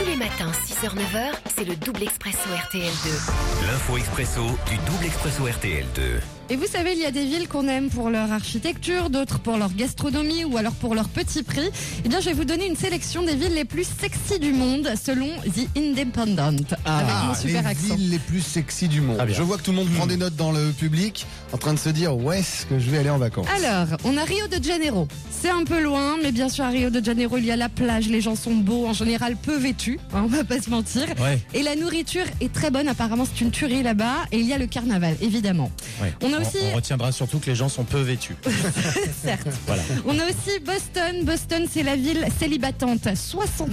Tous les matins, 6h-9h, c'est le double expresso RTL2. L'info expresso du double expresso RTL2. Et vous savez, il y a des villes qu'on aime pour leur architecture, d'autres pour leur gastronomie ou alors pour leur petit prix. Eh bien, je vais vous donner une sélection des villes les plus sexy du monde selon The Independent. Avec mon super les accent. villes les plus sexy du monde. Je vois que tout le monde prend des notes dans le public, en train de se dire où est-ce que je vais aller en vacances. Alors, on a Rio de Janeiro. C'est un peu loin, mais bien sûr, à Rio de Janeiro, il y a la plage, les gens sont beaux, en général peu vêtus, on va pas se mentir. Ouais. Et la nourriture est très bonne, apparemment c'est une tuerie là-bas. Et il y a le carnaval, évidemment. Ouais. On a aussi... On retiendra surtout que les gens sont peu vêtus. Certes. Voilà. On a aussi Boston. Boston, c'est la ville célibatante. 69%,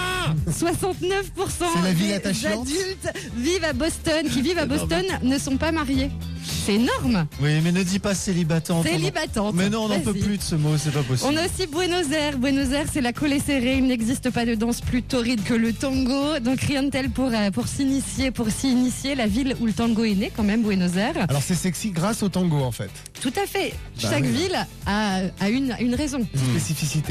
69% C'est la ville des attachante. adultes qui vivent à Boston ne sont pas mariés. C'est énorme. Oui, mais ne dis pas célibatante. Célibatante. Mais non, on n'en peut Vas-y. plus de ce mot, c'est pas possible. On a aussi Buenos Aires. Buenos Aires, c'est la collée serrée. Il n'existe pas de danse plus torride que le tango. Donc rien de tel pour s'y initier. La ville où le tango est né, quand même, Buenos Aires. Alors c'est sexy grâce au tango en fait. Tout à fait. Bah Chaque oui. ville a une raison. Une spécificité.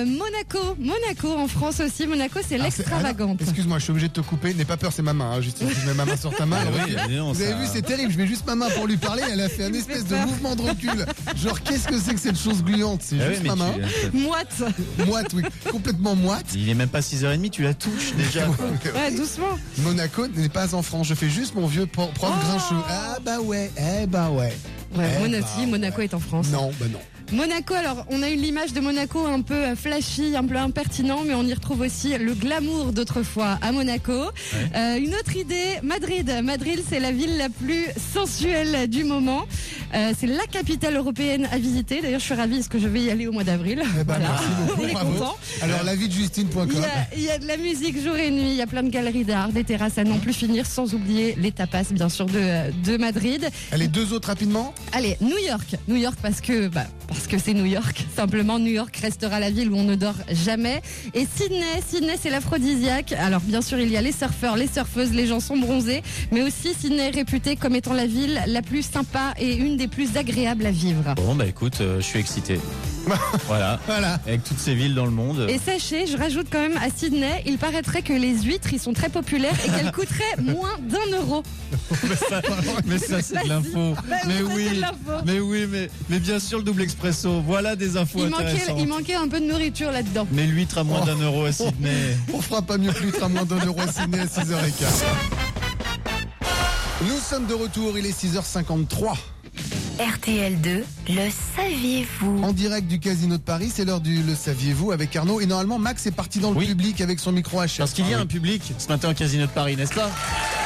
Monaco en France aussi. Monaco, c'est Alors, l'extravagante. Excuse-moi, je suis obligé de te couper. N'aie pas peur, c'est ma main. Hein. Justine, si je mets ma main sur ta main. Ah elle oui, recule. non, Vous avez ça- vu, c'est terrible. Je mets juste ma main pour lui parler. Elle a fait un me espèce fait de peur. mouvement de recul. Genre, qu'est-ce que c'est que cette chose gluante? C'est Ah oui, juste mais ma main. Moite. Moite, oui. Complètement moite. Il est même pas 6h30, tu la touches déjà. Ouais, doucement. Monaco n'est pas en France. Je fais juste mon vieux prof grincheux. Ah bah ouais, eh bah ouais. Ouais, Eh Monaco, bah, Monaco est en France. Non, bah non. Monaco, alors on a eu l'image de Monaco un peu flashy, un peu impertinent, mais on y retrouve aussi le glamour d'autrefois à Monaco. Une autre idée, Madrid. Madrid, c'est la ville la plus sensuelle du moment. C'est la capitale européenne à visiter. D'ailleurs, je suis ravie parce que je vais y aller au mois d'avril. Eh ben, merci beaucoup, On est bravo. content. Alors, la vie de Justine.com. Il y a de la musique jour et nuit, il y a plein de galeries d'art, des terrasses à n'en plus finir, sans oublier les tapas, bien sûr, de Madrid. Allez, deux autres rapidement. Allez, New York parce que c'est New York. Simplement, New York restera la ville où on ne dort jamais. Et Sydney, c'est l'aphrodisiaque. Alors, bien sûr, il y a les surfeurs, les surfeuses, les gens sont bronzés. Mais aussi, Sydney est réputée comme étant la ville la plus sympa et une des plus agréables à vivre. Bon, bah écoute, je suis excité. Voilà. Voilà. Avec toutes ces villes dans le monde. Et sachez, je rajoute quand même à Sydney, il paraîtrait que les huîtres, ils sont très populaires et qu'elles coûteraient moins d'€1. Mais ça, c'est de l'info. Bah oui, Mais ça, oui. c'est de l'info. Mais oui, mais bien sûr, le double expresso. Voilà des infos intéressantes. Il manquait un peu de nourriture là-dedans. Mais l'huître à moins d'€1 à Sydney. On fera pas mieux que l'huître à moins d'€1 à Sydney à 6h15. Nous sommes de retour, il est 6h53. RTL2, le saviez-vous? En direct du Casino de Paris, c'est l'heure du Le Saviez-vous avec Arnaud. Et normalement, Max est parti dans le Oui. public avec son micro à Parce qu'il y a un public ce matin au Casino de Paris, n'est-ce pas?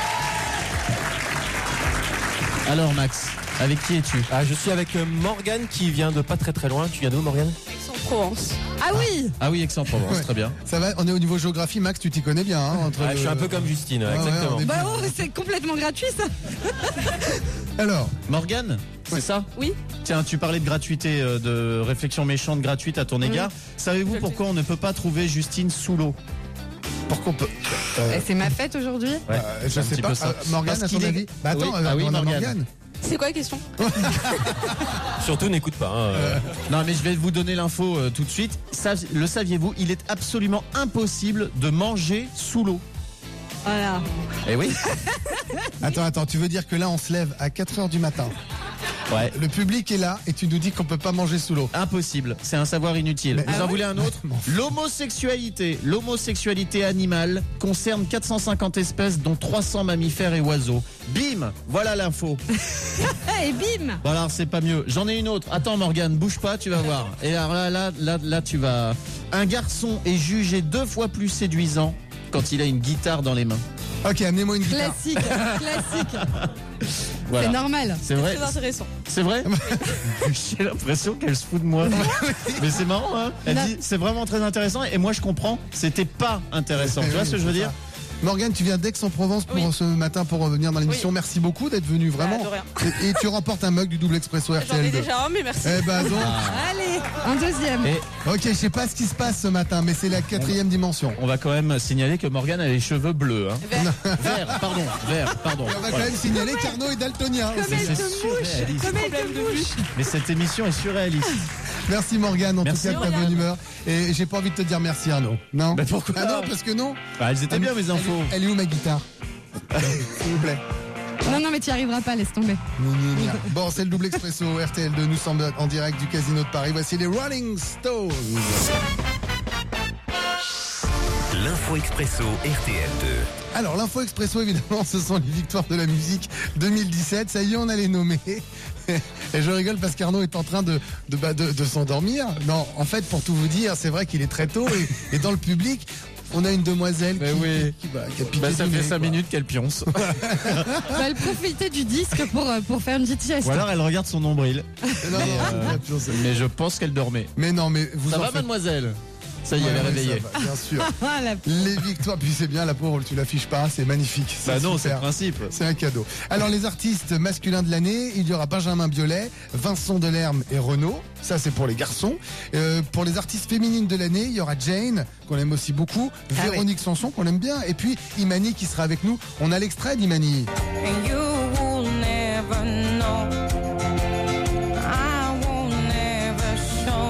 Alors Max, avec qui es-tu? Je suis avec Morgane qui vient de pas très loin. Tu viens d'où, Morgane? Aix-en-Provence. Ah oui! Ah oui, Aix-en-Provence, Ouais. très bien. Ça va, on est au niveau géographie, Max, tu t'y connais bien. Hein, entre Je suis un peu comme Justine, Ouais, exactement. on est- Bah oh, c'est complètement gratuit ça! Alors, Morgane, c'est ça? Oui. Tiens, tu parlais de gratuité, de réflexion méchante gratuite à ton égard. Savez-vous Je pourquoi on ne peut pas trouver Justine sous l'eau? pourquoi on peut. C'est ma fête aujourd'hui? Ouais, Je c'est un sais petit pas. peu ça. Morgane, Parce à qu'il ton est- avis. Bah attends, Oui. Ah oui, on a Morgane. Morgane. C'est quoi la question? Surtout, n'écoute pas. Non, mais je vais vous donner l'info tout de suite. Le saviez-vous? Il est absolument impossible de manger sous l'eau. Voilà. Eh oui. Attends, tu veux dire que là, on se lève à 4h du matin. Ouais. Le public est là et tu nous dis qu'on peut pas manger sous l'eau. Impossible, c'est un savoir inutile. Mais- Vous en voulez un autre? M'en L'homosexualité animale concerne 450 espèces dont 300 mammifères et oiseaux. Bim, voilà l'info. Et bim! Bon alors c'est pas mieux. J'en ai une autre. Attends Morgane, bouge pas, tu vas voir. Et alors là tu vas. Un garçon est jugé 2 fois plus séduisant quand il a une guitare dans les mains. Ok, amenez-moi une guitare. Classique, classique. Voilà. C'est normal. C'est vrai? Très intéressant. C'est vrai? J'ai l'impression qu'elle se fout de moi. Mais c'est marrant, hein? Elle Non. dit c'est vraiment très intéressant et moi je comprends, c'était pas intéressant. Tu vois ce que je veux dire? Morgane, tu viens d'Aix-en-Provence pour Oui. ce matin pour venir dans l'émission. Oui. Merci beaucoup d'être venu, vraiment. de rien. Et tu remportes un mug du double expresso J'en ai RTL2. déjà un, mais merci. Eh ben donc, Allez, un deuxième. Et ok, je sais pas ce qui se passe ce matin, mais c'est la 4e dimension. on va quand même signaler que Morgane a les cheveux bleus. Hein. Vert. Vert, pardon. On va quand Voilà. même signaler qu'Arnaud est daltonien. Comme aussi. elle c'est te mouche, surréaliste. comme elle te mouche. Mais cette émission est surréaliste. Merci Morgane, en Merci, tout cas de ta bonne humeur. Et j'ai pas envie de te dire merci Arnaud. Non. Bah pourquoi? Ah non, parce que non. Bah, elles étaient bien mes infos. Elle est où ma guitare? S'il vous plaît. Non, mais tu n'y arriveras pas, laisse tomber. Bon, c'est le double expresso RTL2. Nous sommes en direct du Casino de Paris. Voici les Rolling Stones. L'info expresso RTL2. Alors, l'info expresso, évidemment, ce sont les victoires de la musique 2017. Ça y est, on a les nommés. Et je rigole parce qu'Arnaud est en train de s'endormir. Non, en fait, pour tout vous dire, c'est vrai qu'il est très tôt. Et dans le public, on a une demoiselle qui a piqué ça du fait nez, 5 quoi. minutes qu'elle pionce. Elle profitait du disque pour faire une petite sieste. Ou alors elle regarde son nombril. Non, non, Mais je pense qu'elle dormait. mais non, mais vous Ça en va, faites- mademoiselle? Ça y est, elle est Ouais, réveillée. ça va, bien sûr. Ah, la- Les victoires, puis c'est bien, la pauvre, tu l'affiches pas, c'est magnifique. Bah non, c'est le super. principe. C'est un cadeau. Alors les artistes masculins de l'année, il y aura Benjamin Biolay, Vincent Delerme et Renaud. Ça c'est pour les garçons. Pour les artistes féminines de l'année, il y aura Jane, qu'on aime aussi beaucoup, Ah Véronique Sanson, qu'on aime bien, et puis Imani qui sera avec nous. On a l'extrait d'Imani. And you will never know. I won't never show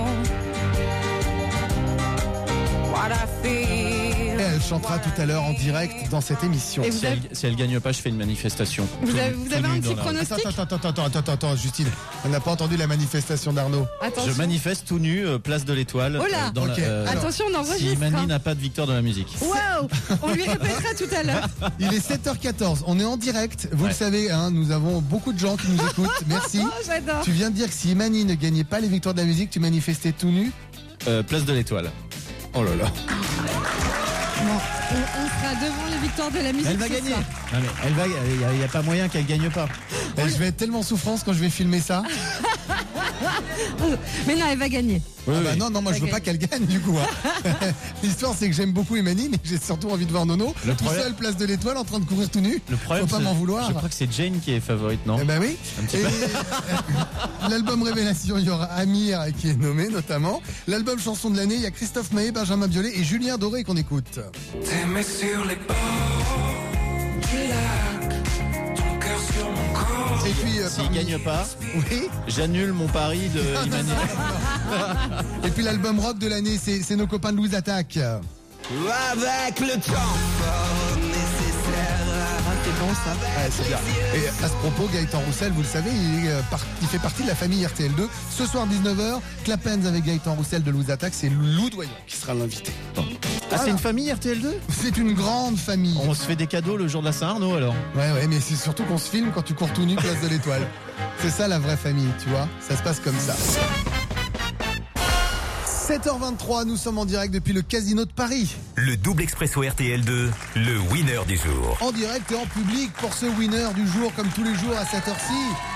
what I feel. Et elle chantera tout à l'heure en direct dans cette émission. Et vous avez, Si elle gagne pas, je fais une manifestation. vous avez Tout un nu petit dans la rue. pronostic? Attends, Justine, on n'a pas entendu la manifestation d'Arnaud. Attention. Je manifeste tout nu, place de l'Étoile. Oh là. dans la- Ok. Alors, Attention, on si enregistre. Imani hein. n'a pas de victoire dans la musique. Waouh. On lui répétera tout à l'heure. Il est 7h14, on est en direct, vous Ouais. le savez, hein, nous avons beaucoup de gens qui nous écoutent, merci. Oh, j'adore. Tu viens de dire que si Imani ne gagnait pas les victoires de la musique, tu manifestais tout nu. Place de l'Étoile. Oh là là. Bon, on sera devant les victoires de la musique. Elle va ce gagner. soir. Non, mais elle va. Il n'y a pas moyen qu'elle gagne pas. Je vais être tellement souffrance quand je vais filmer ça. Mais non, elle va gagner. Ah bah non, moi je veux Ok. pas qu'elle gagne du coup. Hein. L'histoire c'est que j'aime beaucoup Imani, mais j'ai surtout envie de voir Nono Le tout problème- seul place de l'Étoile en train de courir tout nu. Le problème, Faut pas c'est- m'en vouloir. Je crois que c'est Jane qui est favorite, non? Eh ben oui. Un petit Et peu. l'album Révélation, il y aura Amir qui est nommé notamment. L'album Chanson de l'année, il y a Christophe Maé, Benjamin Biolay et Julien Doré qu'on écoute. T'aimais sur les bords du lac, ton cœur sur mon corps. Et puis S'il parmi- gagne pas, Oui. j'annule mon pari de Imani. Et puis l'album rock de l'année, c'est nos copains de Louise Attaque. Avec le temps fort nécessaire. C'est bon ça. Ouais, c'est bien. Et à ce propos, Gaëtan Roussel, vous le savez, il fait partie de la famille RTL2. Ce soir 19h, Clapens avec Gaëtan Roussel de Louise Attaque, c'est Lou Doyon qui sera l'invité. Ah, c'est une famille RTL2? C'est une grande famille. On se fait des cadeaux le jour de la Saint-Arnaud alors. Ouais, mais c'est surtout qu'on se filme quand tu cours tout nu place de l'Étoile. C'est ça la vraie famille, tu vois. Ça se passe comme ça. 7h23, nous sommes en direct depuis le Casino de Paris. Le double expresso RTL2, le winner du jour. En direct et en public pour ce winner du jour, comme tous les jours à cette heure-ci.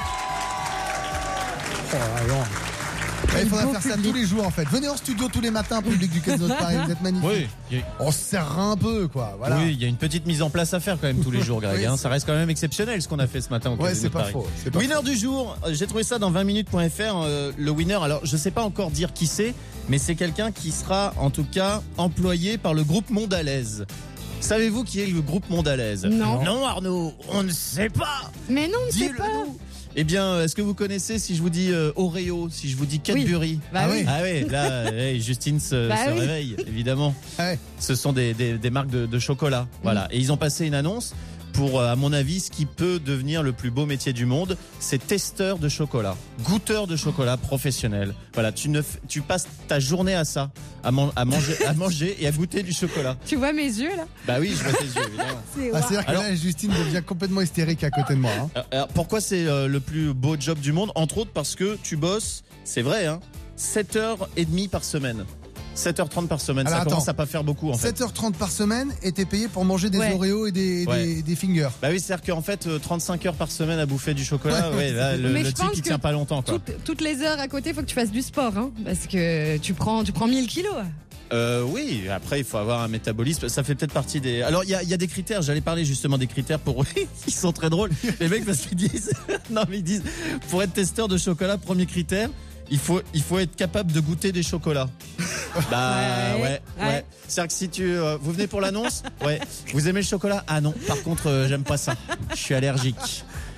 Oh, alors. Il faudra beau faire ça public. tous les jours en fait. Venez en studio tous les matins, public du Casino de Paris, vous êtes magnifiques. Oui. On se serrera un peu, quoi. Voilà. Oui, il y a une petite mise en place à faire quand même tous les jours, Greg. Oui, hein. c'est- Ça reste quand même exceptionnel ce qu'on a fait ce matin au Ouais, Casino c'est de pas Paris. faux. C'est pas Winner faux. du jour, j'ai trouvé ça dans 20minutes.fr. Le winner, alors je sais pas encore dire qui c'est, mais c'est quelqu'un qui sera en tout cas employé par le groupe Mondalaise. Savez-vous qui est le groupe Mondalaise? Non. Non, Arnaud, on ne sait pas. Mais non, on ne sait Dis-le pas. nous. Eh bien, est-ce que vous connaissez si je vous dis Oreo, si je vous dis Cadbury? Bah Ah oui. oui. Ah oui, là, Justine se Bah oui. réveille, évidemment. Ouais. Ce sont des marques de chocolat. Voilà. Et ils ont passé une annonce pour, à mon avis, ce qui peut devenir le plus beau métier du monde, c'est testeur de chocolat, goûteur de chocolat professionnel. Voilà, tu passes ta journée à ça, à manger et à goûter du chocolat. Tu vois mes yeux là? Bah oui, je vois tes yeux, évidemment. C'est Ah, c'est-à-dire que Alors- là, Justine devient complètement hystérique à côté de moi. Hein. Alors, pourquoi c'est le plus beau job du monde? Entre autres parce que tu bosses, c'est vrai, hein, 7h30 par semaine. 7h30 par semaine, Alors, ça commence attends. à pas faire beaucoup en fait. 7h30 par semaine et t'es payé pour manger des Ouais. Oreos et des fingers. Bah oui, c'est-à-dire qu'en fait, 35 heures par semaine à bouffer du chocolat, Ouais, ouais, là, Mais le je type pense il que tient pas longtemps quoi. toutes les heures à côté, il faut que tu fasses du sport, hein, parce que tu prends 1000 kilos. Oui, après il faut avoir un métabolisme, ça fait peut-être partie des... Alors il y a des critères, j'allais parler justement des critères pour... Ils sont très drôles, les mecs, parce qu'ils disent... Non mais ils disent, pour être testeur de chocolat, premier critère, il faut être capable de goûter des chocolats. Bah ouais. Ouais. C'est-à-dire que si vous venez pour l'annonce, ouais, vous aimez le chocolat? Ah non, par contre j'aime pas ça, je suis allergique.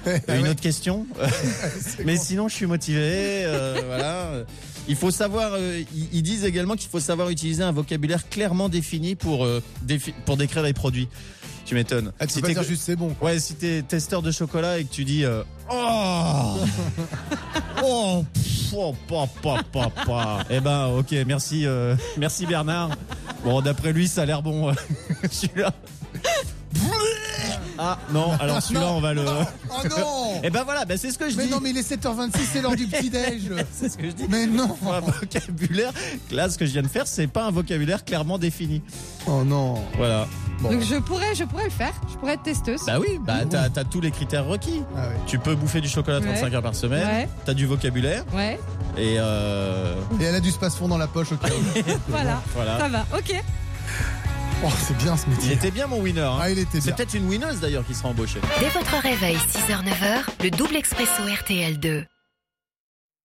Une autre question. Mais sinon, je suis motivé. Voilà. Il faut savoir. Ils disent également qu'il faut savoir utiliser un vocabulaire clairement défini pour décrire les produits. Tu m'étonnes. Ah, tu peux pas dire juste c'est bon. Ouais, si t'es testeur de chocolat et que tu dis oh oh pff, oh pa. Eh ben ok, merci Bernard. Bon, d'après lui, ça a l'air bon. Celui-là. Ah non, alors celui-là on va le. Oh non. Et ben voilà, c'est ce que je dis. Mais non, mais il est 7h26, c'est l'heure du petit-déj. C'est ce que je dis. Mais non. Un vocabulaire, là ce que je viens de faire, c'est pas un vocabulaire clairement défini. Oh non. Voilà. Bon. Donc je pourrais le faire. Je pourrais être testeuse. Bah oui, t'as tous les critères requis. Ah ouais. Tu peux bouffer du chocolat 35 heures par semaine. Ouais. T'as du vocabulaire. Ouais. Et Et elle a du space-fond dans la poche au cas où. Voilà. Ça va. Ok. Oh, c'est bien ce métier. Il était bien mon winner. Hein. Ah, il était C'est bien. peut-être une winneuse d'ailleurs qui sera embauchée. Dès votre réveil, 6h-9h, le double expresso RTL2.